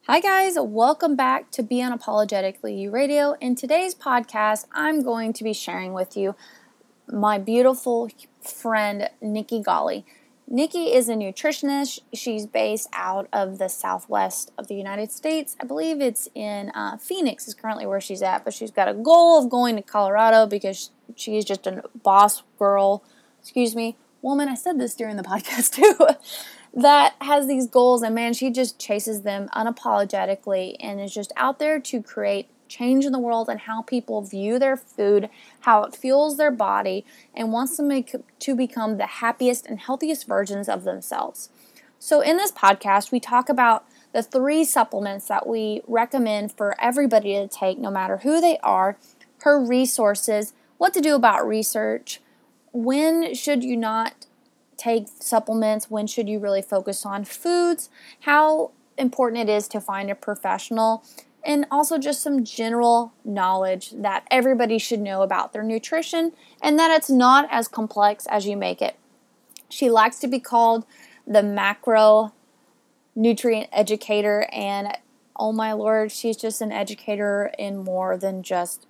Hi guys, welcome back to Be Unapologetically You Radio. In today's podcast, I'm going to be sharing with you my beautiful friend, Nikki Golly. Nikki is a nutritionist. She's based out of the southwest of the United States. I believe it's in Phoenix is currently where she's at, but she's got a goal of going to Colorado because she is just a boss girl. Woman, I said this during the podcast too. That has these goals, and man, she just chases them unapologetically and is just out there to create change in the world and how people view their food, how it fuels their body, and wants them to become the happiest and healthiest versions of themselves. So in this podcast, we talk about the 3 supplements that we recommend for everybody to take, no matter who they are, her resources, what to do about research, when should you not take supplements, when should you really focus on foods, how important it is to find a professional, and also just some general knowledge that everybody should know about their nutrition and that it's not as complex as you make it. She likes to be called the macro nutrient educator, and oh my lord, she's just an educator in more than just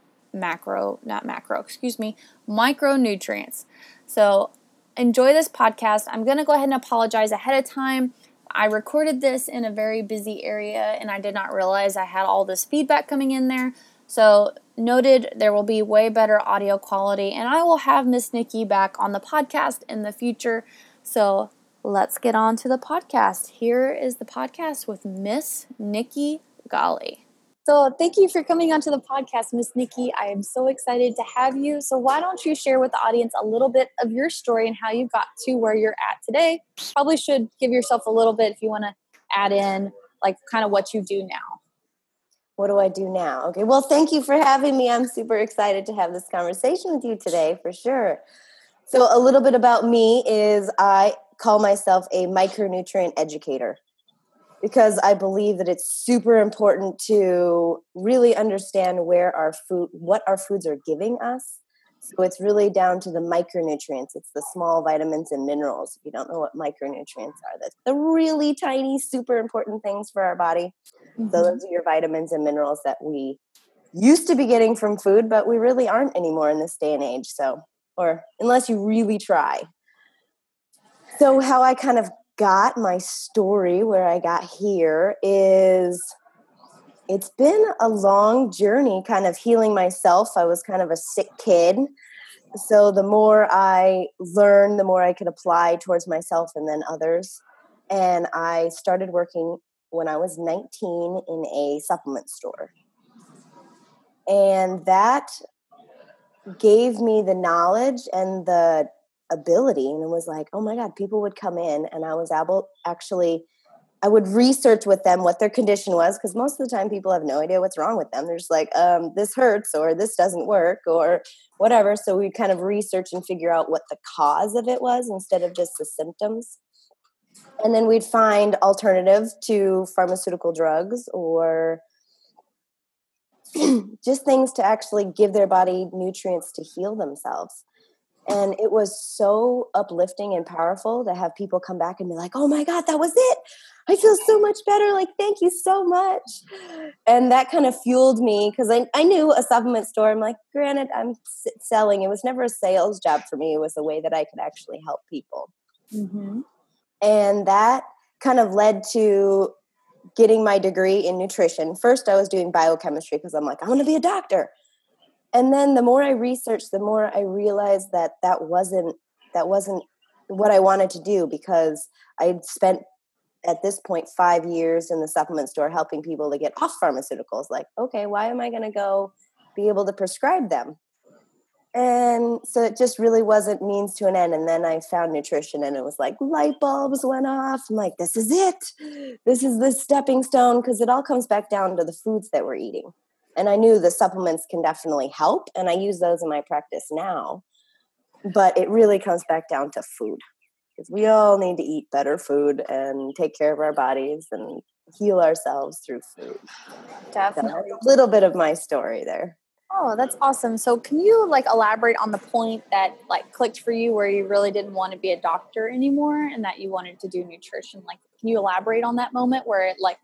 micronutrients. So enjoy this podcast. I'm going to go ahead and apologize ahead of time. I recorded this in a very busy area and I did not realize I had all this feedback coming in there. So noted, there will be way better audio quality, and I will have Miss Nikki back on the podcast in the future. So let's get on to the podcast. Here is the podcast with Miss Nikki Golly. So thank you for coming onto the podcast, Miss Nikki. I am so excited to have you. So why don't you share with the audience a little bit of your story and how you got to where you're at today? Probably should give yourself a little bit if you want to add in like kind of what you do now. What do I do now? Okay, well, thank you for having me. I'm super excited to have this conversation with you today, for sure. So a little bit about me is I call myself a micronutrient educator, because I believe that it's super important to really understand what our foods are giving us. So it's really down to the micronutrients. It's the small vitamins and minerals. If you don't know what micronutrients are, that's the really tiny, super important things for our body. Mm-hmm. So those are your vitamins and minerals that we used to be getting from food, but we really aren't anymore in this day and age. So, or unless you really try. So how I kind of got my story where I got here is it's been a long journey kind of healing myself. I was kind of a sick kid. So the more I learned, the more I could apply towards myself and then others. And I started working when I was 19 in a supplement store. And that gave me the knowledge and the ability, and it was like, oh my God, people would come in and I was able, actually, I would research with them what their condition was, because most of the time people have no idea what's wrong with them. They're just like, this hurts or this doesn't work or whatever. So we kind of research and figure out what the cause of it was instead of just the symptoms. And then we'd find alternative to pharmaceutical drugs or just things to actually give their body nutrients to heal themselves. And it was so uplifting and powerful to have people come back and be like, oh my God, that was it. I feel so much better. Like, thank you so much. And that kind of fueled me because I knew a supplement store. I'm like, granted, I'm selling. It was never a sales job for me. It was a way that I could actually help people. Mm-hmm. And that kind of led to getting my degree in nutrition. First, I was doing biochemistry because I'm like, I want to be a doctor. And then the more I researched, the more I realized that wasn't what I wanted to do, because I'd spent at this point 5 years in the supplement store helping people to get off pharmaceuticals. Like, okay, why am I going to go be able to prescribe them? And so it just really wasn't means to an end. And then I found nutrition and it was like light bulbs went off. I'm like, this is it. This is the stepping stone, because it all comes back down to the foods that we're eating. And I knew the supplements can definitely help, and I use those in my practice now. But it really comes back down to food, because we all need to eat better food and take care of our bodies and heal ourselves through food. Definitely. So a little bit of my story there. Oh, that's awesome. So can you like elaborate on the point that like clicked for you where you really didn't want to be a doctor anymore and that you wanted to do nutrition? Like, can you elaborate on that moment where it like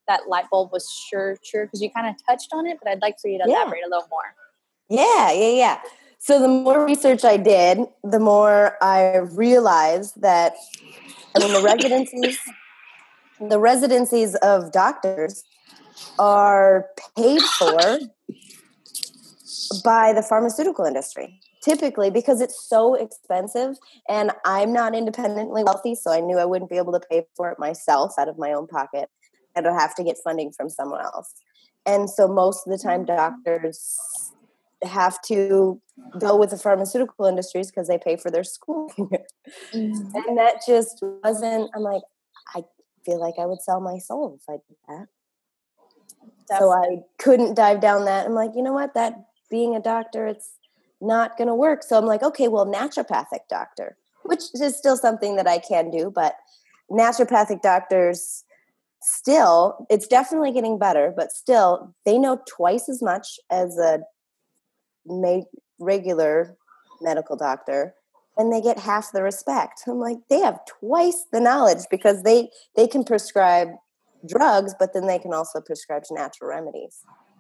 that light bulb was sure? Because you kind of touched on it, but I'd like for you to elaborate a little more. Yeah. So the more research I did, the more I realized that, I mean, the residencies of doctors are paid for by the pharmaceutical industry, typically because it's so expensive, and I'm not independently wealthy, so I knew I wouldn't be able to pay for it myself out of my own pocket. I'd have to get funding from someone else. And so most of the time doctors have to go with the pharmaceutical industries because they pay for their school. Mm-hmm. And that just wasn't, I'm like, I feel like I would sell my soul if I did that. Definitely. So I couldn't dive down that. I'm like, you know what, that being a doctor, it's not going to work. So I'm like, okay, well, naturopathic doctor, which is still something that I can do, but naturopathic doctors still, it's definitely getting better, but still they know twice as much as a regular medical doctor, and they get half the respect. I'm like, they have twice the knowledge because they can prescribe drugs, but then they can also prescribe natural remedies.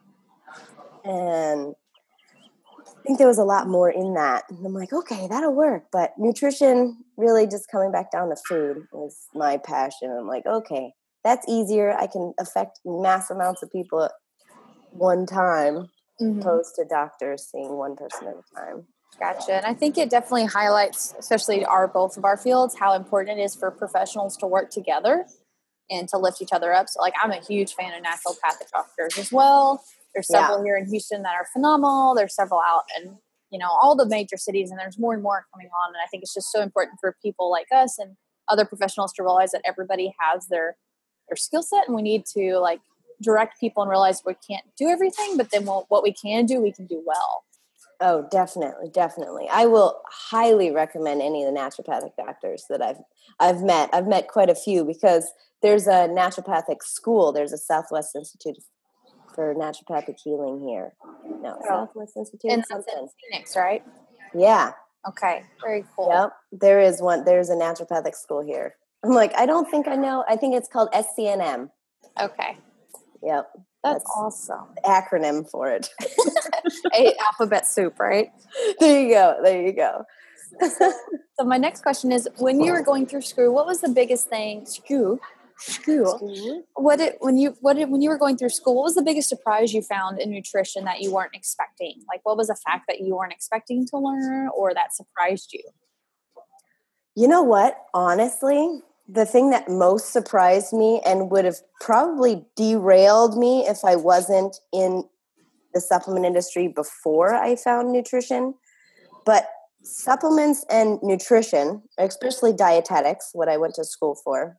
And I think there was a lot more in that. And I'm like, okay, that'll work. But nutrition, really just coming back down to food is my passion. I'm like, okay, that's easier. I can affect mass amounts of people at one time, opposed to doctors seeing one person at a time. Gotcha. And I think it definitely highlights, especially both of our fields, how important it is for professionals to work together and to lift each other up. So, like, I'm a huge fan of naturopathic doctors as well. There's several here in Houston that are phenomenal. There's several out in, all the major cities, and there's more and more coming on. And I think it's just so important for people like us and other professionals to realize that everybody has their skill set, and we need to, like, direct people and realize we can't do everything, but then what we can do well. Oh, definitely. I will highly recommend any of the naturopathic doctors that I've met. I've met quite a few because there's a naturopathic school. There's a Southwest Institute for Naturopathic Healing here. No, Southwest Institute. And that's in Phoenix, right? Yeah. Okay. Very cool. Yep. There is one. There's a naturopathic school here. I'm like, I don't think I know. I think it's called SCNM. Okay. Yep. That's awesome. The acronym for it. Alphabet soup, right? There you go. So my next question is, when you were going through school, what was the biggest thing? School. When you were going through school, what was the biggest surprise you found in nutrition that you weren't expecting? Like, what was a fact that you weren't expecting to learn or that surprised you? You know what? Honestly, the thing that most surprised me and would have probably derailed me if I wasn't in the supplement industry before I found nutrition, but supplements and nutrition, especially dietetics, what I went to school for,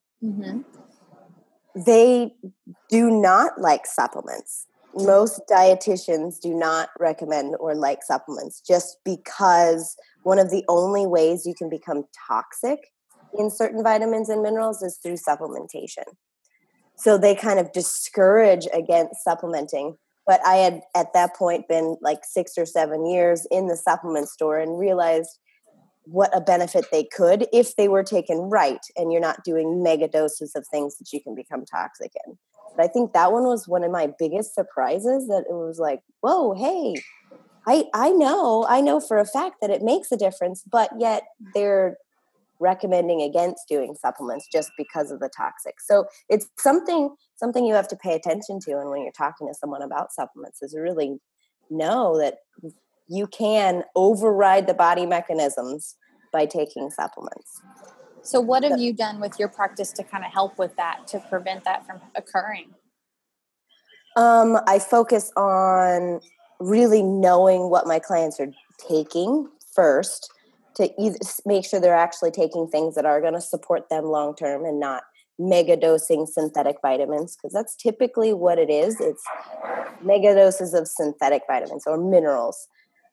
they do not like supplements. Most dietitians do not recommend or like supplements just because one of the only ways you can become toxic in certain vitamins and minerals is through supplementation. So they kind of discourage against supplementing. But I had at that point been like 6 or 7 years in the supplement store and realized what a benefit they could if they were taken right and you're not doing mega doses of things that you can become toxic in. But I think that one was one of my biggest surprises, that it was like, whoa, hey, I know for a fact that it makes a difference, but yet they're recommending against doing supplements just because of the toxic. So it's something you have to pay attention to. And when you're talking to someone about supplements, is really know that you can override the body mechanisms by taking supplements. So what have you done with your practice to kind of help with that, to prevent that from occurring? I focus on really knowing what my clients are taking first, to either make sure they're actually taking things that are going to support them long term and not mega dosing synthetic vitamins, because that's typically what it is. It's mega doses of synthetic vitamins or minerals.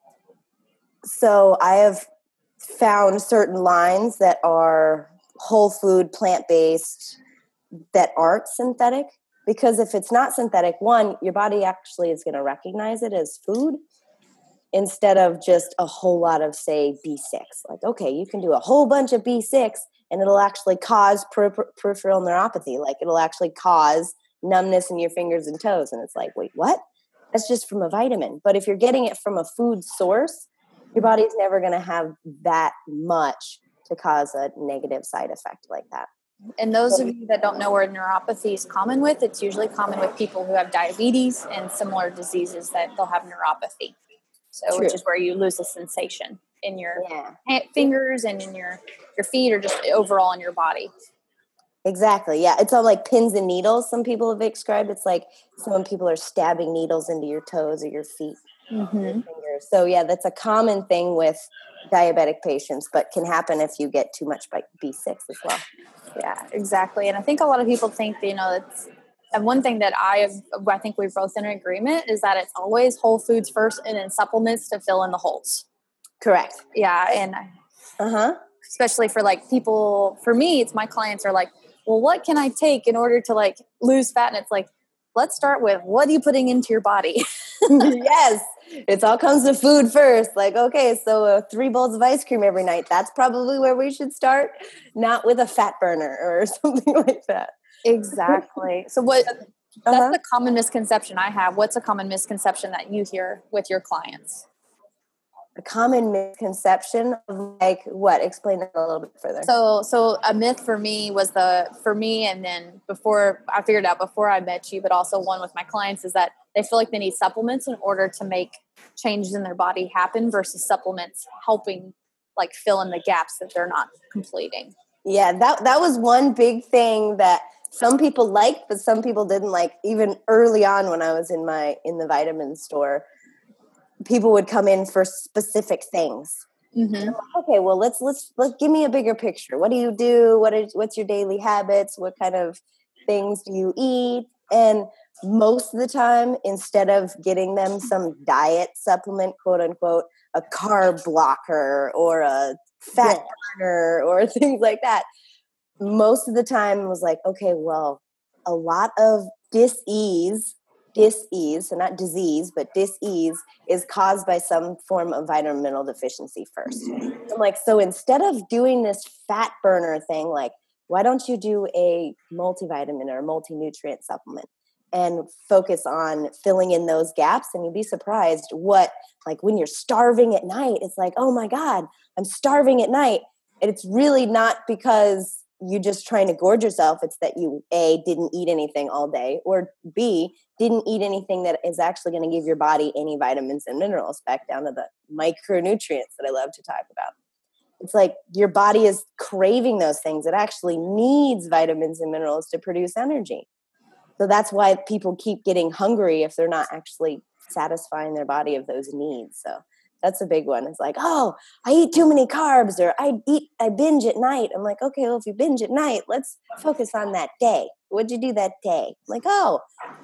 So I have found certain lines that are whole food, plant-based, that aren't synthetic, because if it's not synthetic, one, your body actually is going to recognize it as food instead of just a whole lot of, say, B6. Like, okay, you can do a whole bunch of B6 and it'll actually cause peripheral neuropathy. Like, it'll actually cause numbness in your fingers and toes. And it's like, wait, what? That's just from a vitamin. But if you're getting it from a food source, your body's never going to have that much to cause a negative side effect like that. And those of you that don't know where neuropathy is common with, it's usually common with people who have diabetes and similar diseases that they'll have neuropathy. So, which is where you lose the sensation in your fingers and in your feet, or just overall in your body. Exactly. Yeah. It's all like pins and needles. Some people have described it's like some people are stabbing needles into your toes or your feet. Mm-hmm. Your fingers. So yeah, that's a common thing with diabetic patients, but can happen if you get too much B6 as well. Yeah, exactly. And I think a lot of people think, and one thing that I think we're both in agreement is that it's always whole foods first and then supplements to fill in the holes. Correct. Yeah. And especially for like people, for me, it's my clients are like, well, what can I take in order to like lose fat? And it's like, let's start with, what are you putting into your body? Yes. It all comes to food first. Like, okay, so 3 bowls of ice cream every night. That's probably where we should start. Not with a fat burner or something like that. Exactly. So that's the common misconception I have. What's a common misconception that you hear with your clients? A common misconception of like what? Explain that a little bit further. So a myth for me was and then before I figured out before I met you, but also one with my clients, is that they feel like they need supplements in order to make changes in their body happen versus supplements helping like fill in the gaps that they're not completing. Yeah, that was one big thing that some people liked, but some people didn't like. Even early on when I was in the vitamin store, people would come in for specific things. Mm-hmm. Like, okay, well, let's give me a bigger picture. What do you do? What's your daily habits? What kind of things do you eat? And most of the time, instead of getting them some diet supplement, quote unquote, a carb blocker or a fat burner or things like that, most of the time was like, okay, well, a lot of dis-ease, so not disease, but dis-ease is caused by some form of vitamin mineral deficiency first. I'm like, so instead of doing this fat burner thing, like, why don't you do a multivitamin or a multi-nutrient supplement and focus on filling in those gaps? And you'd be surprised what, like when you're starving at night, it's like, oh my God, I'm starving at night. And it's really not because you just trying to gorge yourself. It's that you A, didn't eat anything all day, or B, didn't eat anything that is actually going to give your body any vitamins and minerals, back down to the micronutrients that I love to talk about. It's like your body is craving those things. It actually needs vitamins and minerals to produce energy. So that's why people keep getting hungry if they're not actually satisfying their body of those needs. So that's a big one. It's like, oh, I eat too many carbs, or I binge at night. I'm like, okay, well, if you binge at night, let's focus on that day. What'd you do that day? I'm like, oh,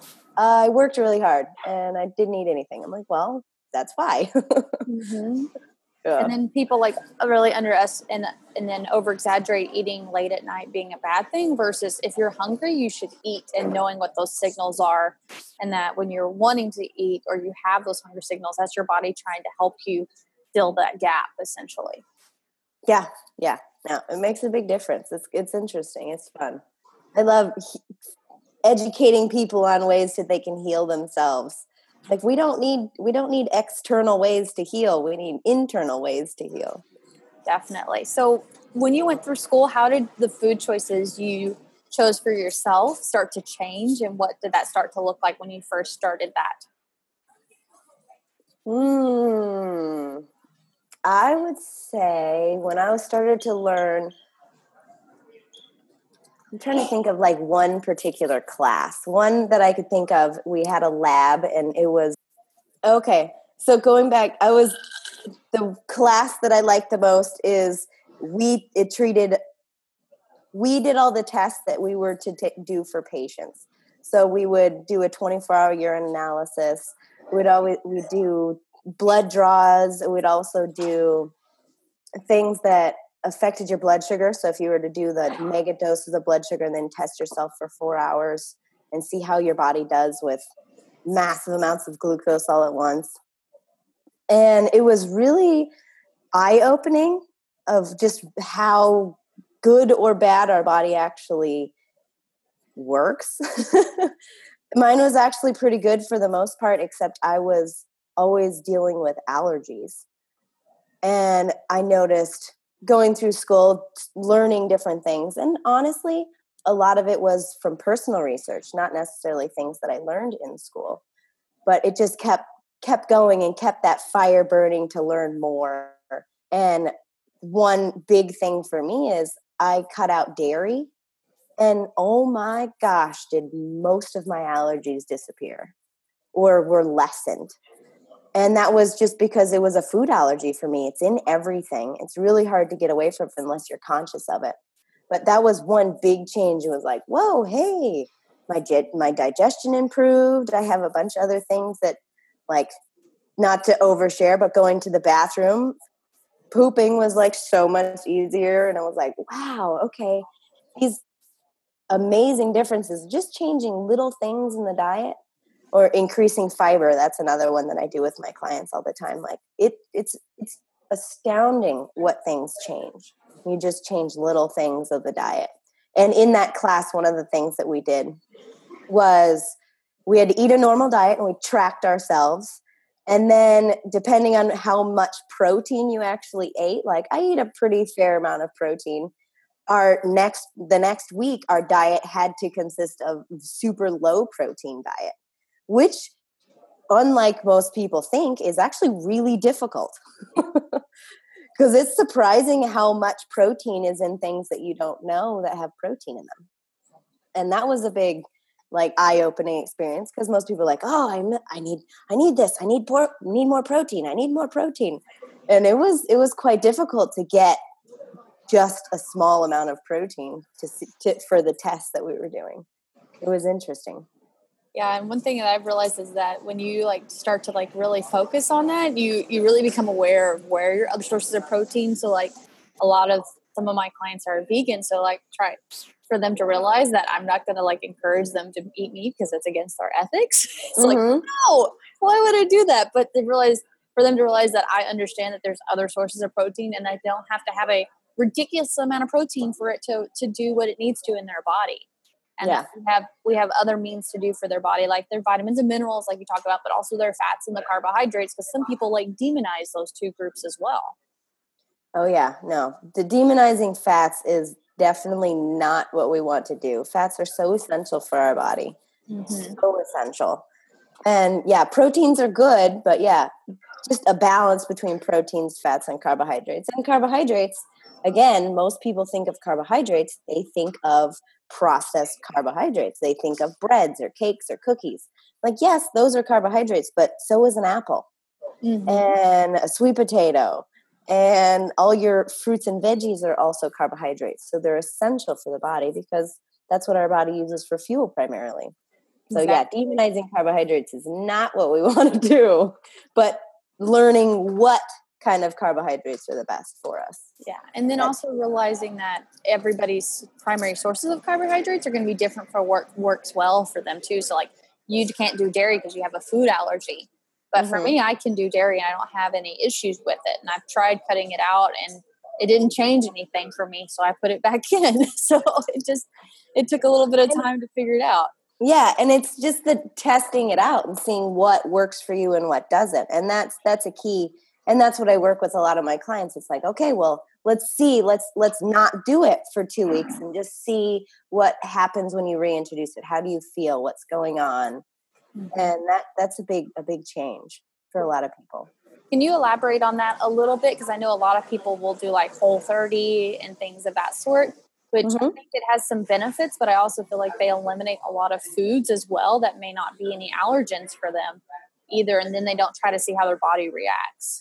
I worked really hard and I didn't eat anything. I'm like, well, that's why. Mm-hmm. Yeah. And then people like really underestimate and then over exaggerate eating late at night being a bad thing, versus if you're hungry, you should eat, and knowing what those signals are, and that when you're wanting to eat or you have those hunger signals, that's your body trying to help you fill that gap essentially. Yeah. Yeah. No, it makes a big difference. It's interesting. It's fun. I love educating people on ways that they can heal themselves. Like we don't need external ways to heal. We need internal ways to heal. Definitely. So when you went through school, how did the food choices you chose for yourself start to change? And what did that start to look like when you first started that? I would say when I started to learn, I'm trying to think of like one particular class. One that I could think of, we had a lab and it was, okay. So going back, the class that I liked the most is we did all the tests that we were to do for patients. So we would do a 24-hour urine analysis. We'd do blood draws. We'd also do things that affected your blood sugar. So if you were to do the mega doses of blood sugar and then test yourself for 4 hours and see how your body does with massive amounts of glucose all at once. And it was really eye-opening of just how good or bad our body actually works. Mine was actually pretty good for the most part, except I was always dealing with allergies. And I noticed going through school, learning different things. And honestly, a lot of it was from personal research, not necessarily things that I learned in school. But it just kept going and kept that fire burning to learn more. And one big thing for me is I cut out dairy. And oh my gosh, did most of my allergies disappear or were lessened. And that was just because it was a food allergy for me. It's in everything. It's really hard to get away from unless you're conscious of it. But that was one big change. It was like, whoa, hey, my digestion improved. I have a bunch of other things that, like, not to overshare, but going to the bathroom, pooping was like so much easier. And I was like, wow, okay. These amazing differences, just changing little things in the diet. Or increasing fiber. That's another one that I do with my clients all the time. Like it's astounding what things change. You just change little things of the diet. And in that class, one of the things that we did was we had to eat a normal diet and we tracked ourselves. And then depending on how much protein you actually ate, like I eat a pretty fair amount of protein. The next week, our diet had to consist of super low protein diet, which, unlike most people think, is actually really difficult. Because it's surprising how much protein is in things that you don't know that have protein in them. And that was a big, like, eye-opening experience, because most people are like, oh, I need this. I need more protein. I need more protein. And it was quite difficult to get just a small amount of protein for the tests that we were doing. It was interesting. Yeah, and one thing that I've realized is that when you like start to like really focus on that, you really become aware of where your other sources of protein. So like some of my clients are vegan, so like try for them to realize that I'm not going to like encourage them to eat meat because it's against our ethics. It's like, no, why would I do that? But for them to realize that I understand that there's other sources of protein and I don't have to have a ridiculous amount of protein for it to do what it needs to in their body. And we have other means to do for their body, like their vitamins and minerals, like you talk about, but also their fats and the carbohydrates, because some people like demonize those two groups as well. Oh yeah, no, the demonizing fats is definitely not what we want to do. Fats are so essential for our body, so essential. And yeah, proteins are good, but yeah, just a balance between proteins, fats, and carbohydrates. And carbohydrates, again, most people think of carbohydrates, they think of processed carbohydrates. They think of breads or cakes or cookies. Like, yes, those are carbohydrates, but so is an apple and a sweet potato. And all your fruits and veggies are also carbohydrates. So they're essential for the body because that's what our body uses for fuel primarily. So yeah, demonizing carbohydrates is not what we want to do, but learning what kind of carbohydrates are the best for us. Yeah. And then also realizing that everybody's primary sources of carbohydrates are going to be different for what works well for them too. So like you can't do dairy because you have a food allergy. But for me, I can do dairy and I don't have any issues with it. And I've tried cutting it out and it didn't change anything for me. So I put it back in. So it took a little bit of time to figure it out. Yeah. And it's just the testing it out and seeing what works for you and what doesn't. And that's a key. And that's what I work with a lot of my clients. It's like, okay, well, let's see, let's not do it for 2 weeks and just see what happens when you reintroduce it. How do you feel? What's going on? And that's a big change for a lot of people. Can you elaborate on that a little bit? Because I know a lot of people will do like Whole30 and things of that sort, which I think it has some benefits, but I also feel like they eliminate a lot of foods as well that may not be any allergens for them either. And then they don't try to see how their body reacts.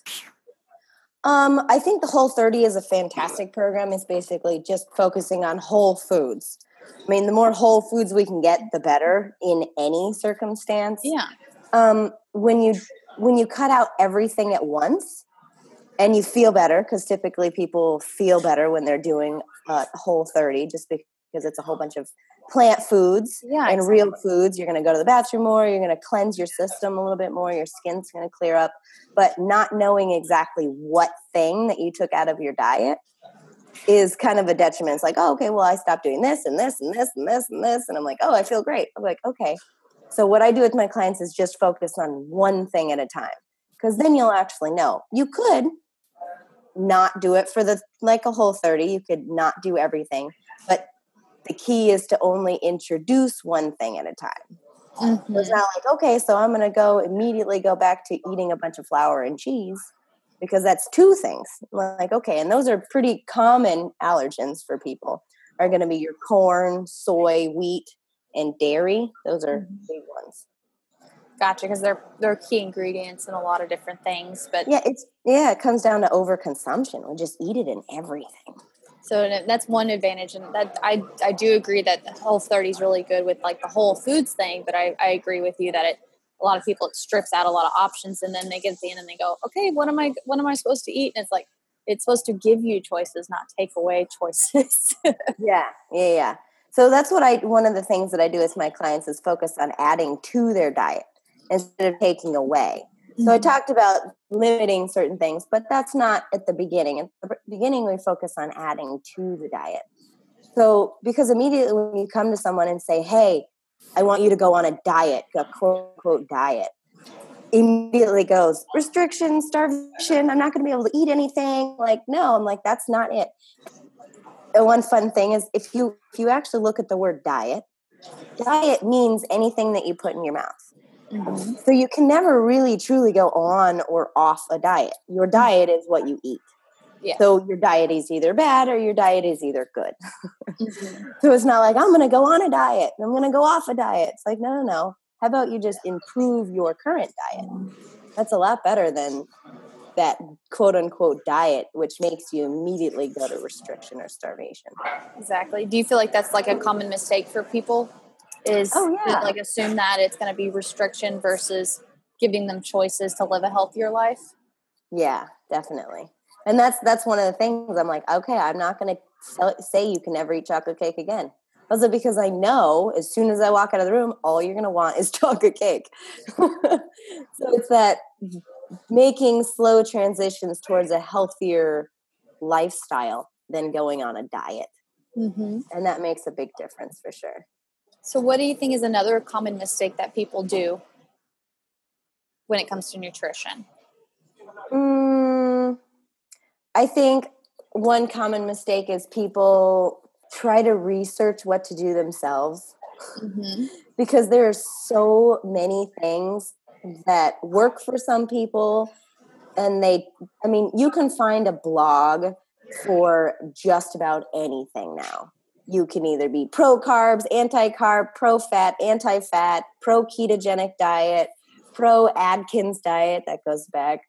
I think the Whole30 is a fantastic program. It's basically just focusing on whole foods. I mean, the more whole foods we can get, the better in any circumstance. Yeah. When you cut out everything at once and you feel better, because typically people feel better when they're doing Whole30, just because it's a whole bunch of plant foods and real foods. You're going to go to the bathroom more. You're going to cleanse your system a little bit more. Your skin's going to clear up. But not knowing exactly what thing that you took out of your diet is kind of a detriment. It's like, oh, okay, well, I stopped doing this and this and this and this and this. And I'm like, oh, I feel great. I'm like, okay. So what I do with my clients is just focus on one thing at a time, because then you'll actually know. You could not do it for like a Whole30. You could not do everything, but the key is to only introduce one thing at a time. Mm-hmm. So it's not like, okay, so I'm going to immediately go back to eating a bunch of flour and cheese, because that's two things. Like, okay, and those are pretty common allergens for people, are going to be your corn, soy, wheat, and dairy. Those are big ones. Gotcha, because they're key ingredients in a lot of different things. But it comes down to overconsumption. We just eat it in everything. So that's one advantage, and that I do agree that the Whole30 is really good with like the whole foods thing. But I agree with you that a lot of people, it strips out a lot of options, and then they get to the end and they go, okay, what am I supposed to eat? And it's like, it's supposed to give you choices, not take away choices. Yeah. So that's one of the things that I do with my clients is focus on adding to their diet instead of taking away. So I talked about limiting certain things, but that's not at the beginning. At the beginning, we focus on adding to the diet. So because immediately when you come to someone and say, hey, I want you to go on a diet, a quote unquote diet, immediately goes restriction, starvation. I'm not going to be able to eat anything. Like, no, I'm like, that's not it. And one fun thing is if you actually look at the word diet means anything that you put in your mouth. Mm-hmm. So you can never really truly go on or off a diet. Your diet is what you eat. Yeah. So your diet is either bad or your diet is either good. Mm-hmm. So it's not like I'm going to go on a diet and I'm going to go off a diet. It's like, no. How about you just improve your current diet? That's a lot better than that quote unquote diet, which makes you immediately go to restriction or starvation. Exactly. Do you feel like that's like a common mistake for people? Like assume that it's going to be restriction versus giving them choices to live a healthier life? Yeah, definitely. And that's one of the things I'm like, okay, I'm not going to say you can never eat chocolate cake again. Also because I know as soon as I walk out of the room, all you're going to want is chocolate cake. So it's that making slow transitions towards a healthier lifestyle than going on a diet. Mm-hmm. And that makes a big difference for sure. So what do you think is another common mistake that people do when it comes to nutrition? I think one common mistake is people try to research what to do themselves. Mm-hmm. Because there are so many things that work for some people. And you can find a blog for just about anything now. You can either be pro-carbs, anti-carb, pro-fat, anti-fat, pro-ketogenic diet, pro-Atkins diet. That goes back.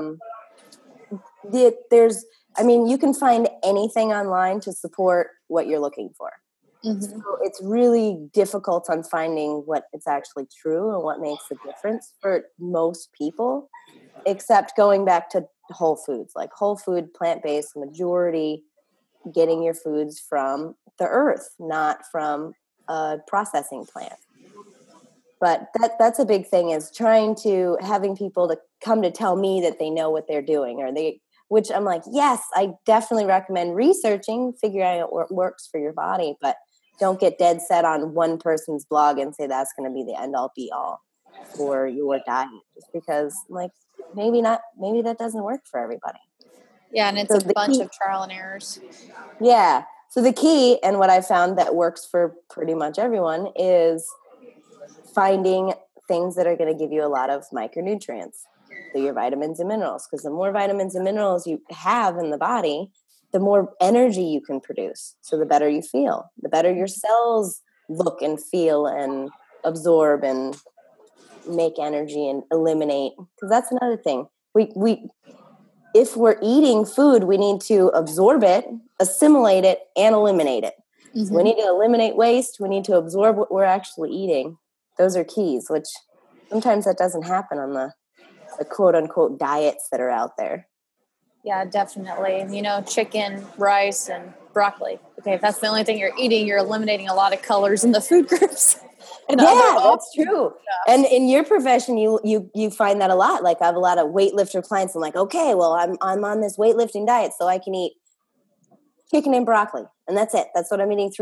You can find anything online to support what you're looking for. Mm-hmm. So it's really difficult on finding what is actually true and what makes a difference for most people, except going back to whole foods, like whole food, plant-based, majority getting your foods from the earth, not from a processing plant. But that's a big thing, is having people to come to tell me that they know what they're doing, which I'm like, yes, I definitely recommend researching, figuring out what works for your body, but don't get dead set on one person's blog and say that's going to be the end all be all for your diet, just because maybe that doesn't work for everybody. Yeah, and it's a bunch of trial and errors. Yeah. So the key, and what I found that works for pretty much everyone, is finding things that are going to give you a lot of micronutrients. So your vitamins and minerals, because the more vitamins and minerals you have in the body, the more energy you can produce. So the better you feel, the better your cells look and feel and absorb and make energy and eliminate. Because that's another thing. If we're eating food, we need to absorb it, assimilate it, and eliminate it. Mm-hmm. So we need to eliminate waste. We need to absorb what we're actually eating. Those are keys, which sometimes that doesn't happen on the quote-unquote diets that are out there. Yeah, definitely. Chicken, rice, and broccoli. Okay, if that's the only thing you're eating, you're eliminating a lot of colors in the food groups. That's true. Yeah. And in your profession, you find that a lot. Like I have a lot of weightlifter clients. I'm like, okay, well, I'm on this weightlifting diet, so I can eat chicken and broccoli. And that's it. That's what I'm eating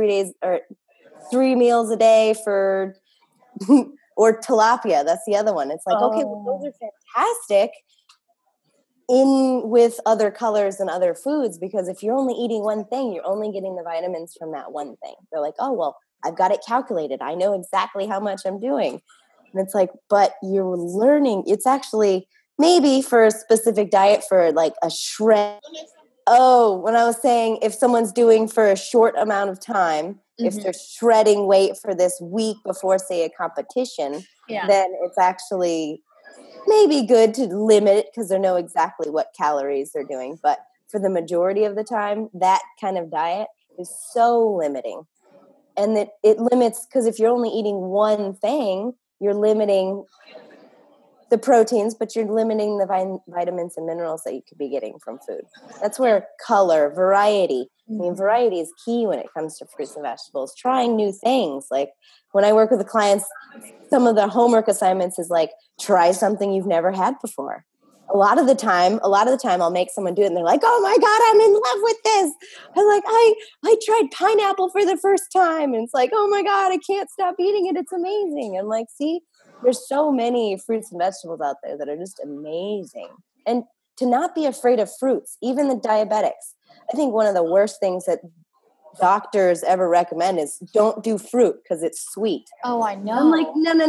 3 meals a day for, or tilapia. That's the other one. It's like, okay, well, those are fantastic in with other colors and other foods, because if you're only eating one thing, you're only getting the vitamins from that one thing. They're like, oh, well, I've got it calculated. I know exactly how much I'm doing. And it's like, but you're learning. It's actually maybe for a specific diet for like a shred. Oh, when I was saying if someone's doing for a short amount of time, if they're shredding weight for this week before, say, a competition, then it's actually maybe good to limit it because they know exactly what calories they're doing. But for the majority of the time, that kind of diet is so limiting. And that it limits, because if you're only eating one thing, you're limiting the proteins, but you're limiting the vitamins and minerals that you could be getting from food. That's where color, variety. I mean, variety is key when it comes to fruits and vegetables. Trying new things. Like when I work with the clients, some of the homework assignments is like, try something you've never had before. A lot of the time I'll make someone do it and they're like, oh my God, I'm in love with this. I'm like, I tried pineapple for the first time. And it's like, oh my God, I can't stop eating it. It's amazing. I'm like, see, there's so many fruits and vegetables out there that are just amazing. And to not be afraid of fruits, even the diabetics. I think one of the worst things that doctors ever recommend is don't do fruit because it's sweet. Oh, I know. I'm like,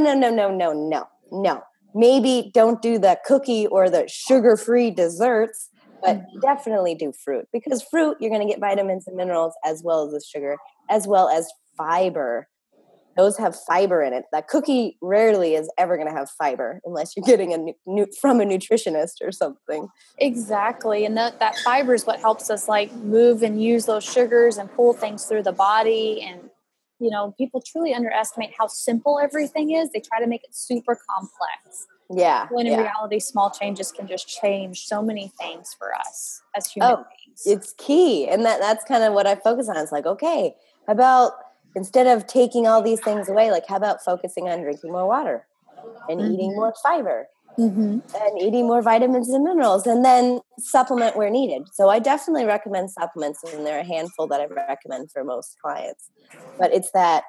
no. Maybe don't do the cookie or the sugar-free desserts, but definitely do fruit, because fruit, you're going to get vitamins and minerals as well as the sugar, as well as fiber. Those have fiber in it. That cookie rarely is ever going to have fiber unless you're getting from a nutritionist or something. Exactly. And that fiber is what helps us like move and use those sugars and pull things through the body. And, you know, people truly underestimate how simple everything is. They try to make it super complex. Yeah. When in reality, small changes can just change so many things for us as human beings. It's key. And that's kind of what I focus on. It's like, okay, how about instead of taking all these things away, like how about focusing on drinking more water and eating more fiber and eating more vitamins and minerals, and then supplement where needed. So I definitely recommend supplements, and there are a handful that I recommend for most clients. But it's that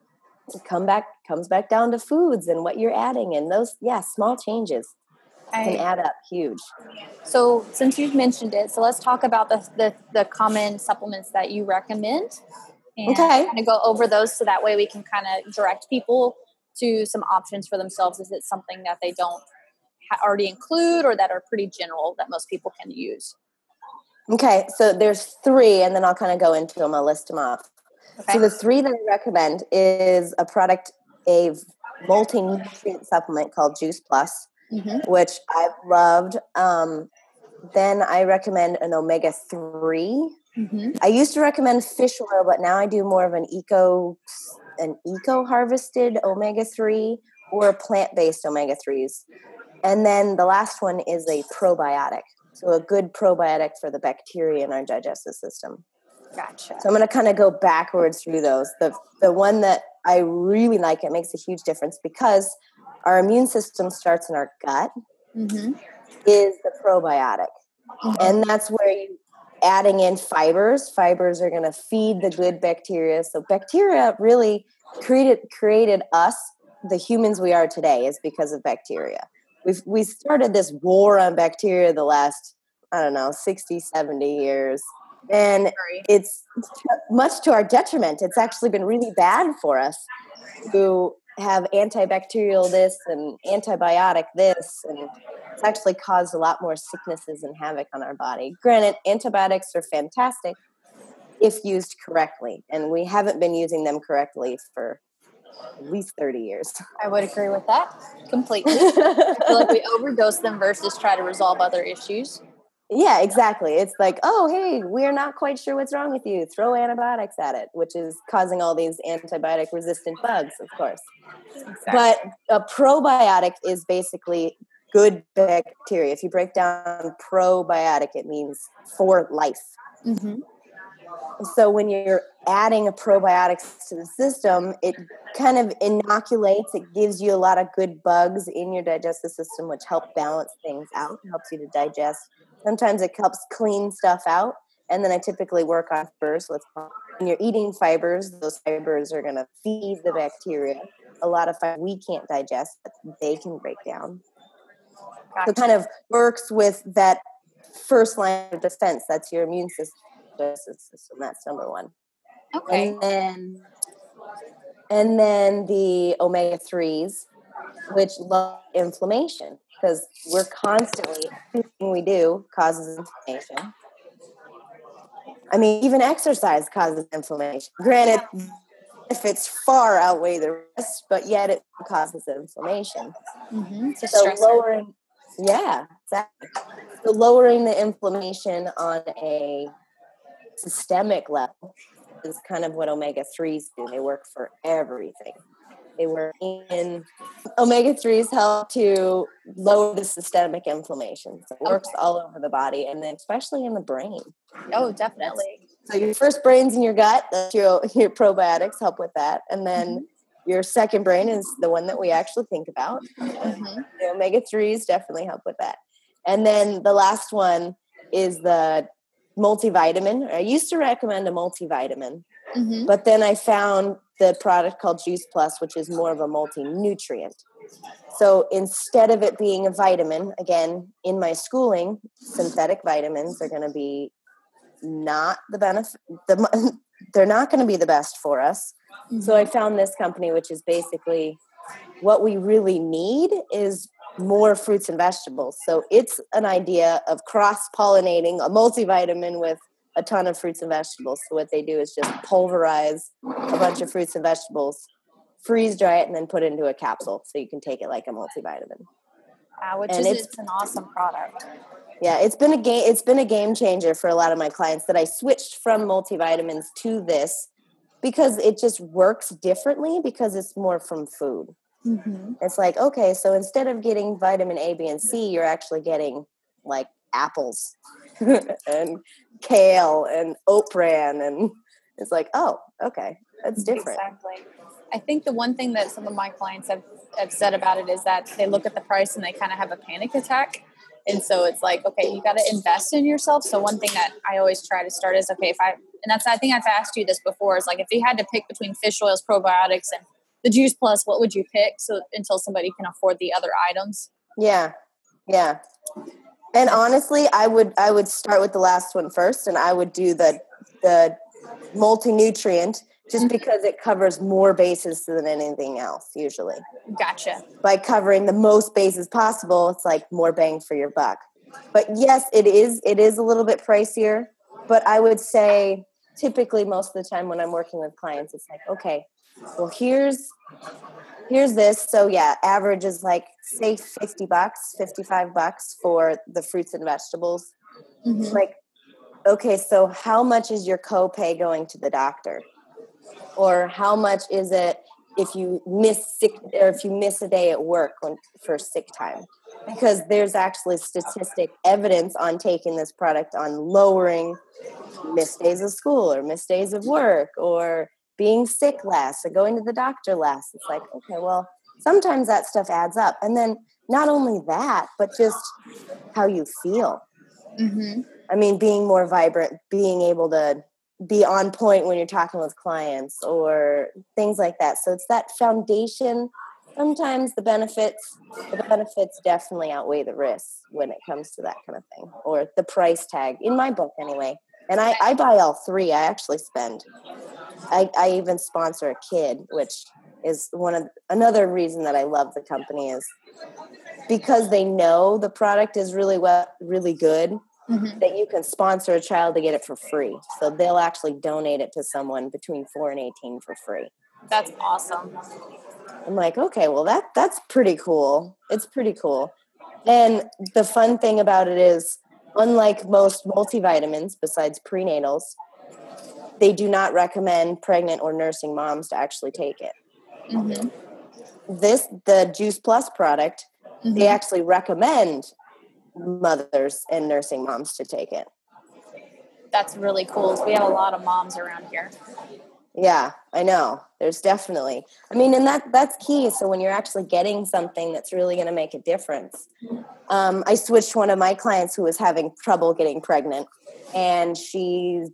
comes back down to foods and what you're adding, and those, small changes can add up huge. So since you've mentioned it, so let's talk about the common supplements that you recommend, and kind of go over those so that way we can kind of direct people to some options for themselves. Is it something that they don't already include or that are pretty general that most people can use? Okay, so there's 3, and then I'll kind of go into them. I'll list them off. Okay. So the 3 that I recommend is a multi-nutrient supplement called Juice Plus, which I've loved. Then I recommend an omega-3. I used to recommend fish oil, but now I do more of an eco harvested omega-3 or plant-based omega-3s. And then the last one is a probiotic. So a good probiotic for the bacteria in our digestive system. Gotcha. So I'm going to kind of go backwards through those. The one that I really like, it makes a huge difference because our immune system starts in our gut, is the probiotic. And that's where you adding in fibers. Fibers are going to feed the good bacteria. So bacteria really created us, the humans we are today, is because of bacteria. We started this war on bacteria the last, 60, 70 years. And it's much to our detriment. It's actually been really bad for us to have antibacterial this and antibiotic this. And it's actually caused a lot more sicknesses and havoc on our body. Granted, antibiotics are fantastic if used correctly. And we haven't been using them correctly for at least 30 years. I would agree with that completely. I feel like we overdose them versus try to resolve other issues. Yeah, exactly. It's like, oh, hey, we're not quite sure what's wrong with you. Throw antibiotics at it, which is causing all these antibiotic-resistant bugs, of course. Exactly. But a probiotic is basically good bacteria. If you break down probiotic, it means for life. So when you're adding a probiotics to the system, it kind of inoculates, it gives you a lot of good bugs in your digestive system, which help balance things out, helps you to digest. Sometimes it helps clean stuff out. And then I typically work on fibers. When you're eating fibers, those fibers are going to feed the bacteria. A lot of fiber we can't digest, but they can break down. Gotcha. So it kind of works with that first line of defense. That's your immune system. That's number one. Okay. And then the omega-3s, which lower inflammation, because we're constantly, everything we do causes inflammation. I mean, even exercise causes inflammation. Granted, benefits far outweigh the rest, but yet it causes inflammation. It's a So stressor. exactly. So lowering the inflammation on a systemic level is kind of what omega-3s do. They work for everything. They work in omega-3s help to lower the systemic inflammation. So it works all over the body, and then especially in the brain. Oh, definitely. So your first brain's in your gut. That's your probiotics help with that. And then your second brain is the one that we actually think about. The omega-3s definitely help with that. And then the last one is the multivitamin. I used to recommend a multivitamin, but then I found the product called Juice Plus, which is more of a multi-nutrient. So instead of it being a vitamin, again, in my schooling, synthetic vitamins are going to be not the benefit. They're not going to be the best for us. So I found this company, which is basically what we really need is more fruits and vegetables. So it's an idea of cross-pollinating a multivitamin with a ton of fruits and vegetables. So what they do is just pulverize a bunch of fruits and vegetables, freeze dry it, and then put it into a capsule so you can take it like a multivitamin. It's an awesome product. Yeah, it's been a game changer for a lot of my clients that I switched from multivitamins to this because it just works differently because it's more from food. It's like, okay, so instead of getting vitamin A, B, and C, you're actually getting like apples and kale and oat bran. And it's like, oh, okay, that's different. Exactly. I think the one thing that some of my clients have said about it is that they look at the price and they kind of have a panic attack. And so it's like, okay, you got to invest in yourself. So one thing that I always try to start is, okay, I think I've asked you this before, is like, if you had to pick between fish oils, probiotics, and the Juice Plus, what would you pick? So until somebody can afford the other items. Yeah. And honestly, I would start with the last one first, and I would do the multi-nutrient just because it covers more bases than anything else usually. Gotcha. By covering the most bases possible, it's like more bang for your buck. But yes, it is a little bit pricier, but I would say typically most of the time when I'm working with clients, it's like, okay, well, here's this. So yeah, average is like, say $50, $55 for the fruits and vegetables. Like, okay, so how much is your copay going to the doctor? Or how much is it if you miss a day at work for sick time? Because there's actually statistic evidence on taking this product on lowering missed days of school or missed days of work or being sick less or going to the doctor less. It's like, okay, well, sometimes that stuff adds up. And then not only that, but just how you feel. I mean, being more vibrant, being able to be on point when you're talking with clients or things like that. So it's that foundation. Sometimes the benefits definitely outweigh the risks when it comes to that kind of thing, or the price tag in my book anyway. And I buy all three. I actually I even sponsor a kid, which is another reason that I love the company is because they know the product is really good. That you can sponsor a child to get it for free. So they'll actually donate it to someone between 4 and 18 for free. That's awesome. I'm like, okay, well, that's pretty cool. It's pretty cool. And the fun thing about it is, unlike most multivitamins, besides prenatals, they do not recommend pregnant or nursing moms to actually take it. The Juice Plus product, they actually recommend mothers and nursing moms to take it. That's really cool. We have a lot of moms around here. Yeah, I know. There's definitely. I mean, and that's key. So when you're actually getting something that's really going to make a difference. I switched one of my clients who was having trouble getting pregnant, and she's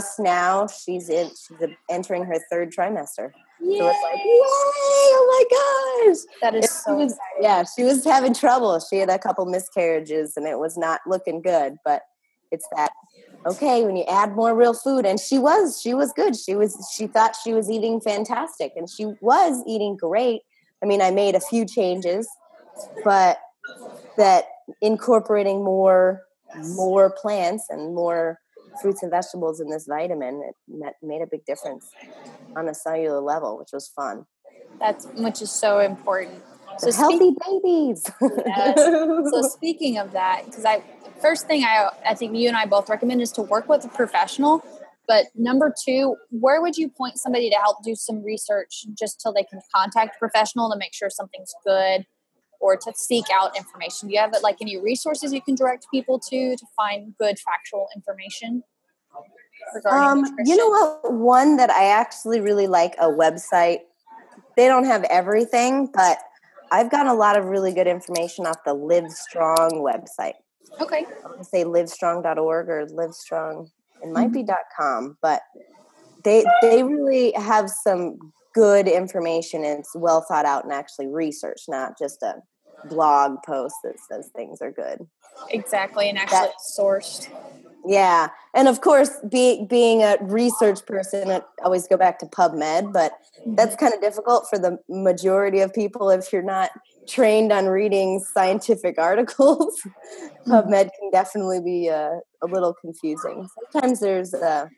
entering her third trimester. Yay! So it's like, yay! Oh my gosh! That is so exciting. Yeah, she was having trouble. She had a couple miscarriages, and it was not looking good. But it's that. Okay, when you add more real food, and she was good. She thought she was eating fantastic, and she was eating great. I mean, I made a few changes, but that incorporating more plants and more fruits and vegetables in this vitamin, it made a big difference on a cellular level, which was fun. Which is so important. So healthy babies. Yes. So speaking of that, because first thing I think you and I both recommend is to work with a professional. But number two, where would you point somebody to help do some research just till they can contact a professional to make sure something's good or to seek out information? Do you have like any resources you can direct people to find good factual information regarding nutrition? You know what? One that I actually really like, a website. They don't have everything, but I've gotten a lot of really good information off the Livestrong website. Okay. I want to say livestrong.org or Livestrong. It might be .com, but they really have some good information, and it's well thought out and actually researched, not just a blog post that says things are good. Exactly, and actually sourced. Yeah, and of course, being a research person, I always go back to PubMed, but that's kind of difficult for the majority of people if you're not trained on reading scientific articles. PubMed can definitely be a little confusing. Sometimes there's a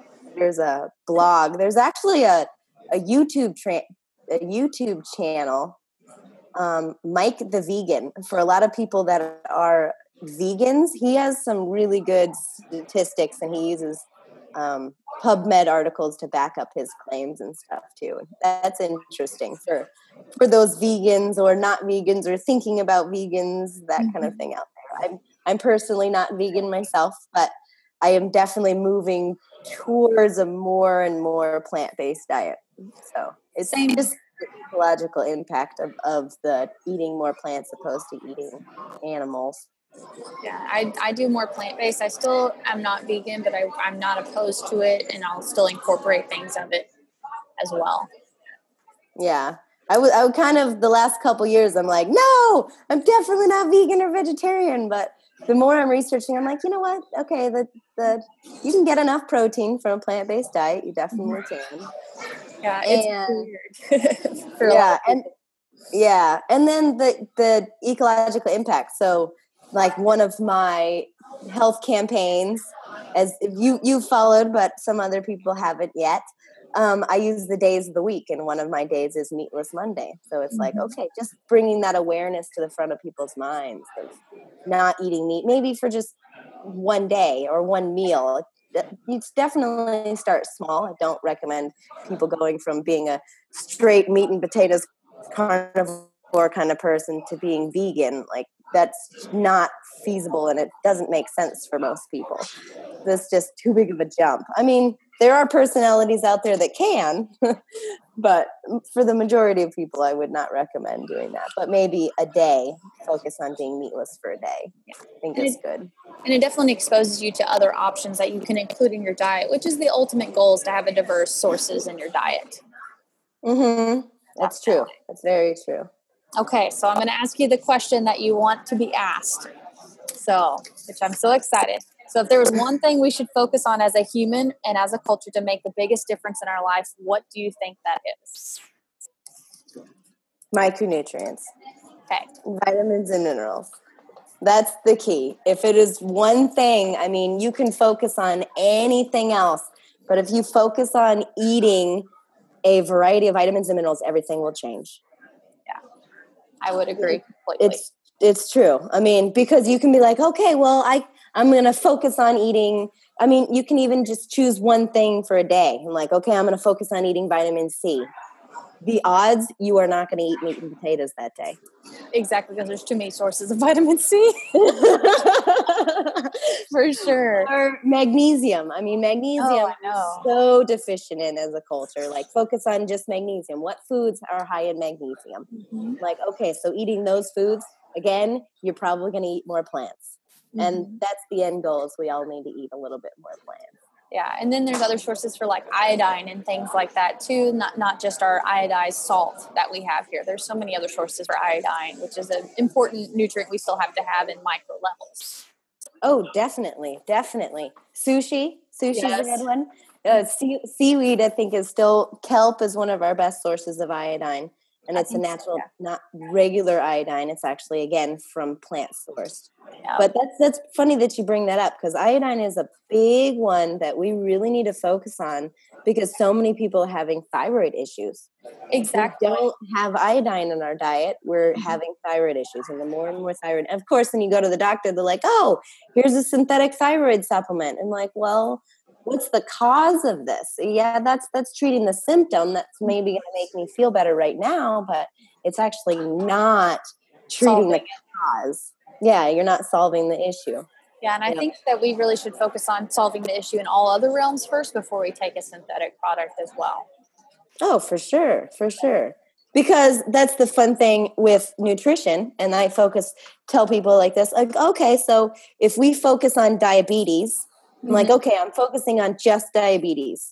blog. There's actually a YouTube channel, Mike the Vegan. For a lot of people that are vegans, he has some really good statistics, and he uses PubMed articles to back up his claims and stuff too. That's interesting for those vegans or not vegans or thinking about vegans, that kind of thing out there. I'm personally not vegan myself, but I am definitely moving towards a more and more plant-based diet. So it's just the ecological impact of the eating more plants opposed to eating animals. Yeah, I do more plant-based. I still am not vegan, but I'm not opposed to it, and I'll still incorporate things of it as well. Yeah. I would kind of, the last couple years, I'm like, no, I'm definitely not vegan or vegetarian. But the more I'm researching, I'm like, you know what? Okay, you can get enough protein from a plant-based diet. You definitely can. Yeah, it's weird for a lot of people. And then the ecological impact. So, like, one of my health campaigns, as you followed, but some other people haven't yet. I use the days of the week, and one of my days is Meatless Monday. So it's like, okay, just bringing that awareness to the front of people's minds of not eating meat, maybe for just one day or one meal. You definitely start small. I don't recommend people going from being a straight meat and potatoes carnivore kind of person to being vegan. Like, that's not feasible, and it doesn't make sense for most people. That's just too big of a jump. I mean, there are personalities out there that can, but for the majority of people, I would not recommend doing that. But maybe a day, focus on being meatless for a day. I think it's good. And it definitely exposes you to other options that you can include in your diet, which is the ultimate goal, is to have a diverse sources in your diet. Mm-hmm. That's true. That's very true. Okay, so I'm going to ask you the question that you want to be asked. So, which I'm so excited. So if there was one thing we should focus on as a human and as a culture to make the biggest difference in our life, what do you think that is? Micronutrients. Okay. Vitamins and minerals. That's the key. If it is one thing, I mean, you can focus on anything else, but if you focus on eating a variety of vitamins and minerals, everything will change. Yeah, I would agree completely. It's true. I mean, because you can be like, okay, well, I'm going to focus on eating. I mean, you can even just choose one thing for a day. I'm like, okay, I'm going to focus on eating vitamin C. The odds you are not going to eat meat and potatoes that day. Exactly, because there's too many sources of vitamin C. For sure. Or magnesium. I mean, magnesium I know. is so deficient in as a culture. Like, focus on just magnesium. What foods are high in magnesium? Mm-hmm. Like, okay, so eating those foods, again, you're probably going to eat more plants. And that's the end goal, is we all need to eat a little bit more plants. Yeah, and then there's other sources for like iodine and things like that too. Not just our iodized salt that we have here. There's so many other sources for iodine, which is an important nutrient we still have to have in micro levels. Oh, definitely. Sushi's a good one. Seaweed, I think, is still, kelp is one of our best sources of iodine. And it's a natural, not regular iodine. It's actually, again, from plant sourced. Yeah. But that's funny that you bring that up, because iodine is a big one that we really need to focus on, because so many people are having thyroid issues. Exactly. If we don't have iodine in our diet, we're having thyroid issues. And the more and more thyroid, and of course, when you go to the doctor, they're like, oh, here's a synthetic thyroid supplement. And like, well, what's the cause of this? Yeah, that's treating the symptom. That's maybe going to make me feel better right now, but it's actually not treating the cause. Yeah, you're not solving the issue. Yeah, and I think that we really should focus on solving the issue in all other realms first before we take a synthetic product as well. Oh, for sure. Because that's the fun thing with nutrition. And I tell people like this, like, okay, so if we focus on diabetes, I'm like, okay, I'm focusing on just diabetes.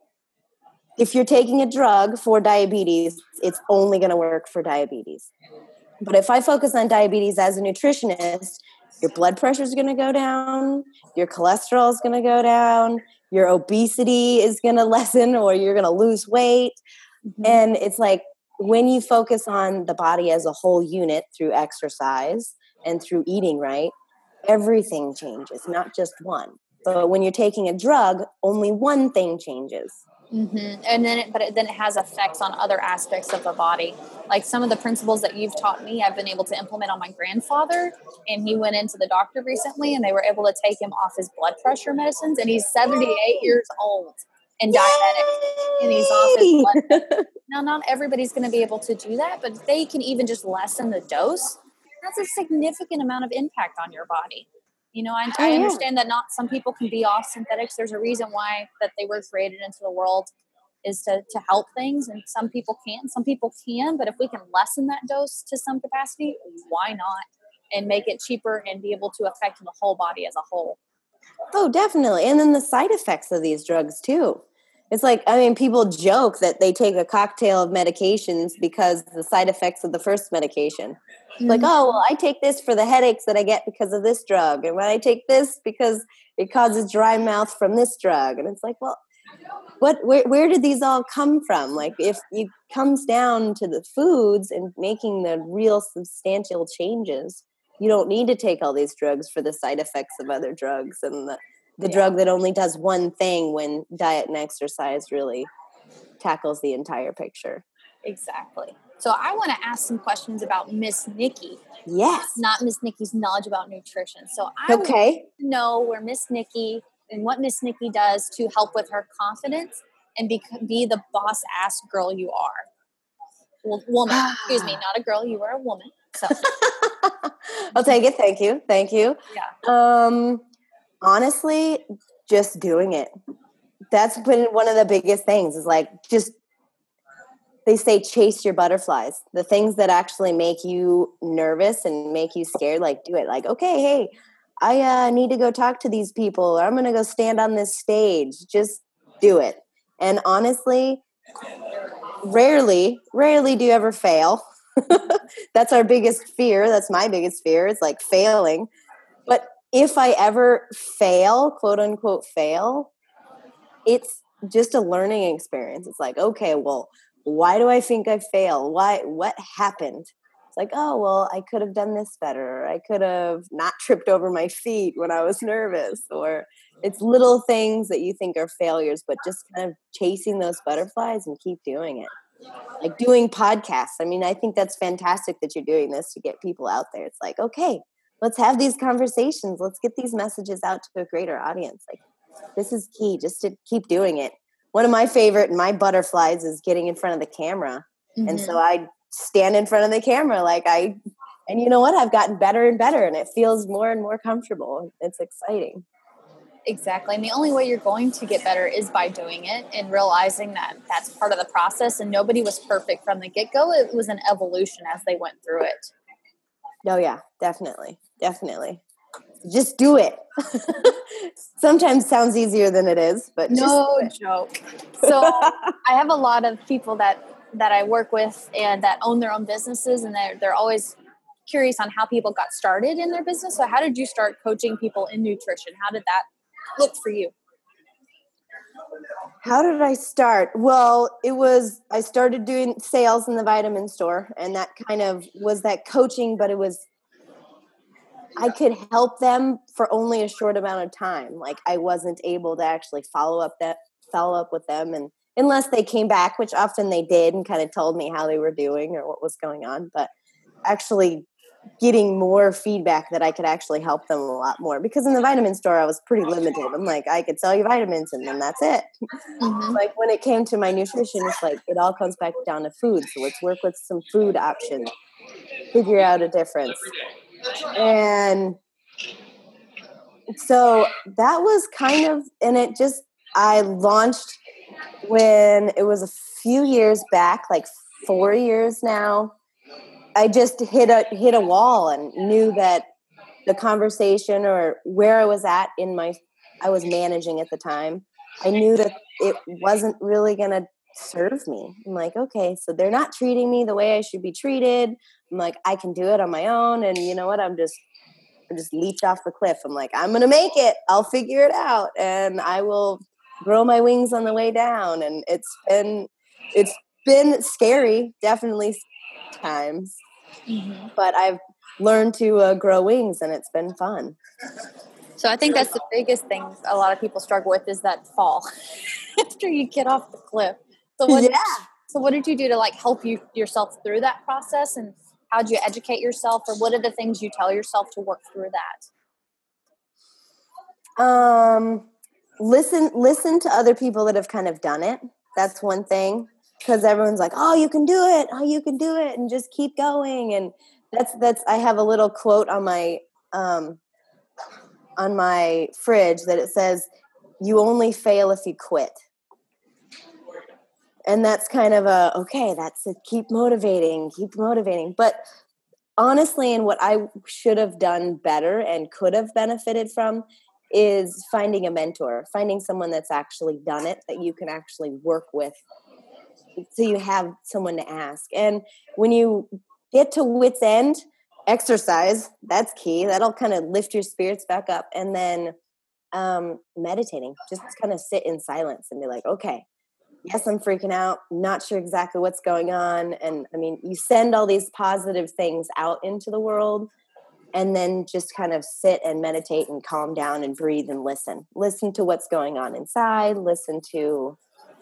If you're taking a drug for diabetes, it's only going to work for diabetes. But if I focus on diabetes as a nutritionist, your blood pressure is going to go down, your cholesterol is going to go down, your obesity is going to lessen, or you're going to lose weight. And it's like, when you focus on the body as a whole unit through exercise and through eating right, everything changes, not just one. But when you're taking a drug, only one thing changes. And then it has effects on other aspects of the body. Like some of the principles that you've taught me, I've been able to implement on my grandfather. And he went into the doctor recently, and they were able to take him off his blood pressure medicines. And he's 78 years old and diabetic, and he's off his blood pressure. Now, not everybody's going to be able to do that, but they can even just lessen the dose. That's a significant amount of impact on your body. You know, I understand that not some people can be off synthetics. There's a reason why that they were created into the world, is to help things. And some people can, but if we can lessen that dose to some capacity, why not? And make it cheaper and be able to affect the whole body as a whole. Oh, definitely. And then the side effects of these drugs too. It's like, I mean, people joke that they take a cocktail of medications because the side effects of the first medication. Like, oh, well, I take this for the headaches that I get because of this drug. And when I take this because it causes dry mouth from this drug. And it's like, well, where did these all come from? Like, if it comes down to the foods and making the real substantial changes, you don't need to take all these drugs for the side effects of other drugs and the drug that only does one thing, when diet and exercise really tackles the entire picture. Exactly. So I want to ask some questions about Miss Nikki. Yes. Not Miss Nikki's knowledge about nutrition. So I want to know where Miss Nikki and what Miss Nikki does to help with her confidence and be the boss ass girl you are. Well, woman. Excuse me, not a girl. You are a woman. So I'll take it. Thank you. Yeah. Honestly, just doing it. That's been one of the biggest things, is like, just, they say, chase your butterflies. The things that actually make you nervous and make you scared, like, do it. Like, okay, hey, I need to go talk to these people, or I'm going to go stand on this stage. Just do it. And honestly, rarely do you ever fail. That's our biggest fear. That's my biggest fear. It's like failing. But if I ever fail, quote unquote fail, it's just a learning experience. It's like, okay, well, why do I think I failed? What happened? It's like, oh, well, I could have done this better. Or I could have not tripped over my feet when I was nervous. Or it's little things that you think are failures, but just kind of chasing those butterflies and keep doing it. Like doing podcasts. I mean, I think that's fantastic that you're doing this to get people out there. It's like, okay, let's have these conversations. Let's get these messages out to a greater audience. Like, this is key, just to keep doing it. One of my favorite, my butterflies, is getting in front of the camera. And so I stand in front of the camera. Like, And you know what? I've gotten better and better, and it feels more and more comfortable. It's exciting. Exactly. And the only way you're going to get better is by doing it and realizing that that's part of the process. And nobody was perfect from the get-go. It was an evolution as they went through it. Oh, yeah, definitely. Definitely. Just do it. Sometimes sounds easier than it is, but no joke. So I have a lot of people that I work with and that own their own businesses, and they're always curious on how people got started in their business. So how did you start coaching people in nutrition? How did that look for you? How did I start? Well, I started doing sales in the vitamin store, and that kind of was that coaching, but I could help them for only a short amount of time. Like I wasn't able to actually follow up with them, and unless they came back, which often they did, and kind of told me how they were doing or what was going on, but actually getting more feedback that I could actually help them a lot more, because in the vitamin store I was pretty limited. I'm like, I could sell you vitamins and then that's it. Mm-hmm. Like when it came to my nutrition, it's like it all comes back down to food. So let's work with some food options, figure out a difference. And so that was kind of, and I launched when it was a few years back, like 4 years now. I just hit a wall and knew that the conversation or where I was at I was managing at the time. I knew that it wasn't really going to serve me. I'm like, okay, so they're not treating me the way I should be treated. I'm like, I can do it on my own. And you know what? I just leaped off the cliff. I'm like, I'm going to make it. I'll figure it out. And I will grow my wings on the way down. And it's been scary, definitely times, mm-hmm. But I've learned to grow wings, and it's been fun. So I think that's the biggest thing a lot of people struggle with is that fall after you get off the cliff. So what did you do to like help yourself through that process, and how did you educate yourself, or what are the things you tell yourself to work through that? Listen to other people that have kind of done it. That's one thing, because everyone's like, oh, you can do it. Oh, you can do it. And just keep going. And that's, I have a little quote on my fridge that it says, you only fail if you quit. And that's kind of okay, that's it. Keep motivating. But honestly, and what I should have done better and could have benefited from is finding a mentor, finding someone that's actually done it, that you can actually work with, so you have someone to ask. And when you get to wit's end, exercise, that's key. That'll kind of lift your spirits back up. And then meditating, just kind of sit in silence and be like, okay, yes, I'm freaking out, not sure exactly what's going on. And I mean, you send all these positive things out into the world, and then just kind of sit and meditate and calm down and breathe and listen to what's going on inside. Listen to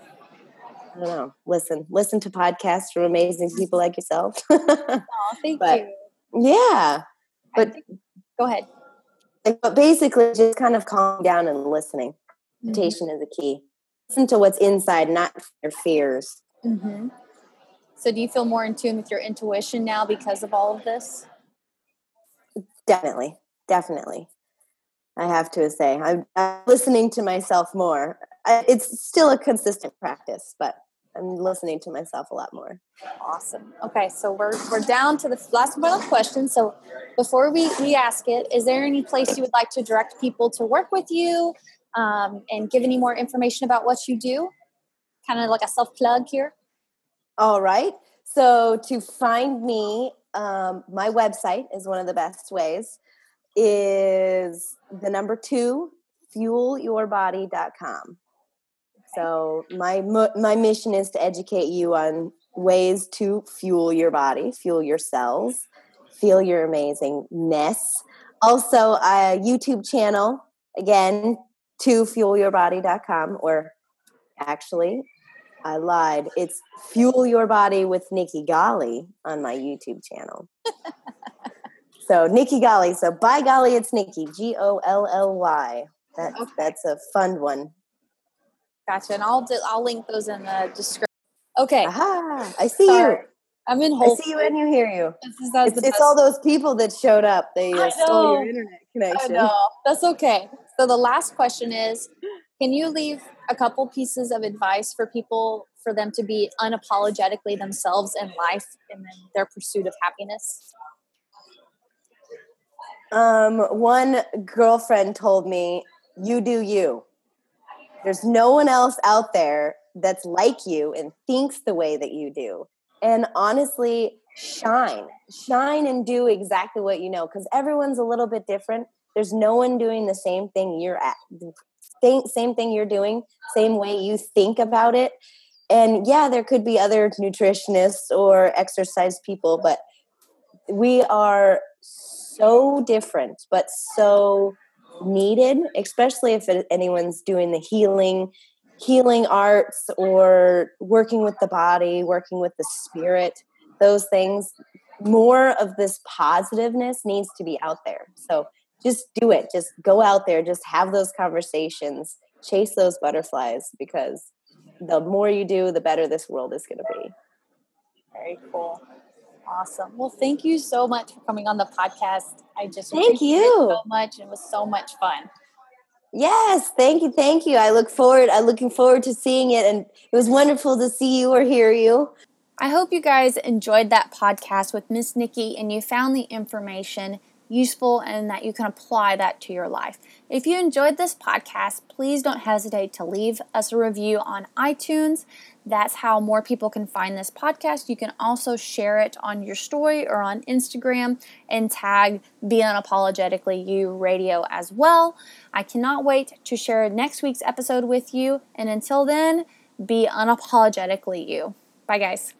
podcasts from amazing people like yourself. Oh, thank you. Yeah. But go ahead. But basically just kind of calm down and listening. Meditation is the key. Listen to what's inside, not your fears. Mm-hmm. So do you feel more in tune with your intuition now because of all of this? Definitely. I have to say, I'm listening to myself more. It's still a consistent practice, but I'm listening to myself a lot more. Awesome. Okay, so we're down to the last one question. So before we ask it, is there any place you would like to direct people to work with you and give any more information about what you do? Kind of like a self-plug here. All right. So to find me, my website is one of the best ways, is the number 2, fuelyourbody.com. So my mission is to educate you on ways to fuel your body, fuel your cells, feel your amazingness. Also, a YouTube channel, again, to fuelyourbody.com, or actually, I lied. It's Fuel Your Body with Nikki Golly on my YouTube channel. So Nikki Golly. So by golly, it's Nikki, Golly. That's a fun one. Gotcha. And I'll link those in the description. Okay. Aha, I see you. I'm in I Whole see you and you hear you. That's the It's best. all those people that showed up. They I stole your know. internet I connection. know. That's okay. So the last question is, can you leave a couple pieces of advice for people for them to be unapologetically themselves in life and in their pursuit of happiness? One girlfriend told me, you do you. There's no one else out there that's like you and thinks the way that you do. And honestly, shine and do exactly what you know, because everyone's a little bit different. There's no one doing the same thing you're at, same thing you're doing, same way you think about it. And yeah, there could be other nutritionists or exercise people, but we are so different, but so needed, especially if anyone's doing the healing arts or working with the body, working with the spirit, those things. More of this positiveness needs to be out there. So just do it. Just go out there. Just have those conversations. Chase those butterflies, because the more you do, the better this world is going to be. Very cool. Awesome. Well, thank you so much for coming on the podcast. I just Thank appreciate you it so much. It was so much fun. Yes, thank you. I'm looking forward to seeing it, and it was wonderful to see you or hear you. I hope you guys enjoyed that podcast with Miss Nikki and you found the information useful and that you can apply that to your life. If you enjoyed this podcast, please don't hesitate to leave us a review on iTunes. That's how more people can find this podcast. You can also share it on your story or on Instagram and tag Be Unapologetically You Radio as well. I cannot wait to share next week's episode with you. And until then, be unapologetically you. Bye, guys.